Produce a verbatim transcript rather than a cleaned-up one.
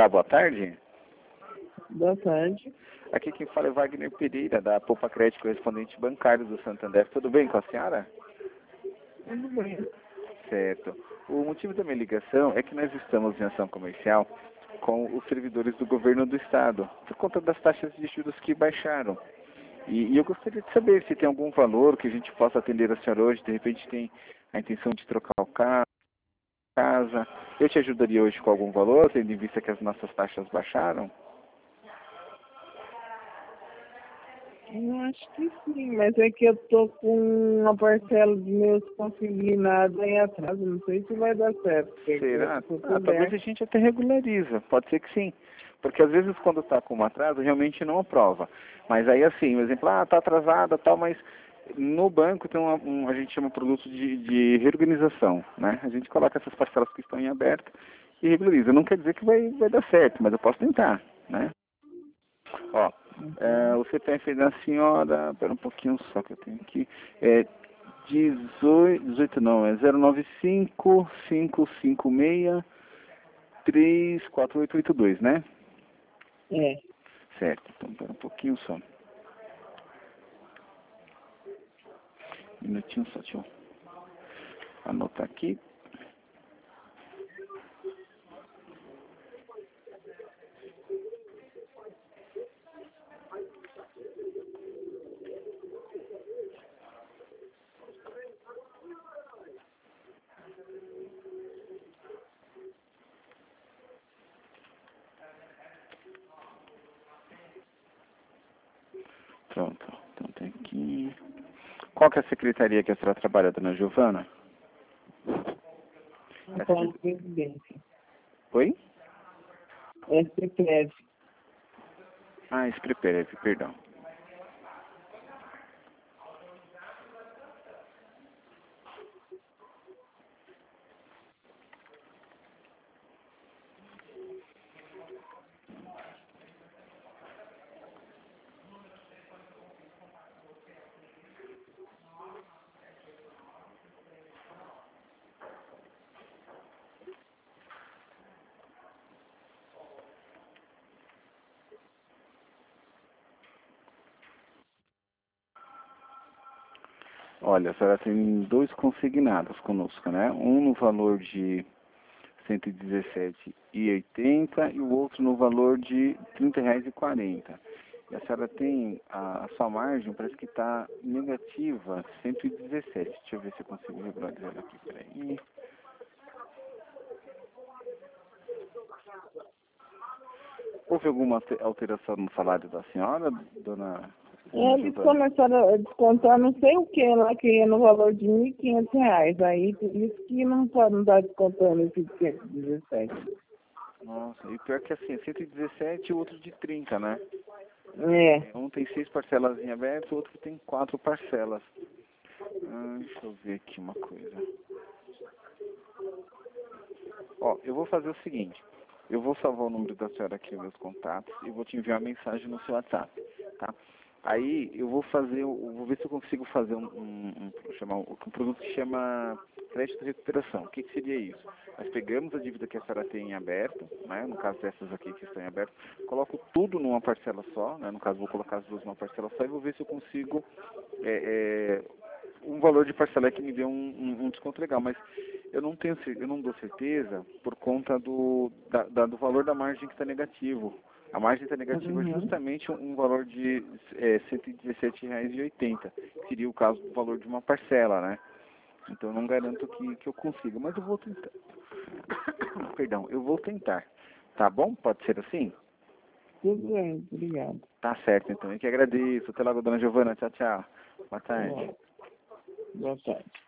Olá, boa tarde. Boa tarde. Aqui quem fala é Wagner Pereira, da Poupa Crédito, correspondente bancário do Santander. Tudo bem com a senhora? Tudo bem. Certo. O motivo da minha ligação é que nós estamos em ação comercial com os servidores do governo do estado, por conta das taxas de juros que baixaram. E, e eu gostaria de saber se tem algum valor que a gente possa atender a senhora hoje, de repente tem a intenção de trocar o carro, casa. Eu te ajudaria hoje com algum valor, tendo em vista que as nossas taxas baixaram? Eu acho que sim, mas é que eu tô com uma parcela de meus consignados em atraso. Não sei se vai dar certo. Será? Ah, talvez a gente até regulariza, pode ser que sim. Porque às vezes quando está com um atraso, realmente não aprova. Mas aí assim, por exemplo, ah, está atrasada tal, mas no banco tem uma, um, a gente chama produto de, de reorganização, né? A gente coloca essas parcelas que estão em aberto e regulariza. Não quer dizer que vai, vai dar certo, mas eu posso tentar, né? Ó, é, o C P F da senhora, pera um pouquinho só que eu tenho aqui, é dezoito, dezoito não, é zero nove cinco, cinco cinco seis, três quatro oito oito dois, né? É. Certo, então pera um pouquinho só. Um minutinho só, deixa eu anotar aqui. Pronto, então tem aqui. Qual que é a secretaria que a senhora trabalha, dona Giovana? Paulo Presidente. Oi? S P F. Ah, Espreperev, perdão. Olha, a senhora tem dois consignados conosco, né? Um no valor de cento e dezessete reais e oitenta centavos e o outro no valor de trinta reais e quarenta centavos. E a senhora tem, a, a sua margem parece que está negativa, cento e dezessete. Deixa eu ver se eu consigo regularizar ela aqui, peraí. Houve alguma alteração no salário da senhora, dona... Eles começaram a descontar não sei o que lá, que ia no valor de mil e quinhentos reais. Aí por isso que não pode não estar descontando esse cento e dezessete. Nossa, e pior que assim, é cento e dezessete e o outro de trinta, né? É. Um tem seis parcelas em aberto, o outro tem quatro parcelas. Ah, deixa eu ver aqui uma coisa. Ó, eu vou fazer o seguinte. Eu vou salvar o número da senhora aqui nos meus contatos e vou te enviar uma mensagem no seu WhatsApp, tá? Aí eu vou fazer, eu vou ver se eu consigo fazer um, um, um, chamar, um produto que chama crédito de recuperação. O que, que seria isso? Nós pegamos a dívida que a senhora tem em aberto, né? No caso dessas aqui que estão em aberto, coloco tudo numa parcela só, né? No caso vou colocar as duas numa parcela só e vou ver se eu consigo é, é, um valor de parcela que me dê um, um, um desconto legal, mas eu não tenho, eu não dou certeza por conta do, da, da, do valor da margem que está negativo. A margem está negativa Uhum. justamente um, um valor de é, cento e dezessete reais e oitenta centavos, que seria o caso do valor de uma parcela, né? Então eu não garanto que, que eu consiga, mas eu vou tentar. Perdão, eu vou tentar. Tá bom? Pode ser assim? Tudo bem, obrigado. Tá certo, então. Eu que agradeço. Até logo, dona Giovana. Tchau, tchau. Boa tarde. Boa tarde.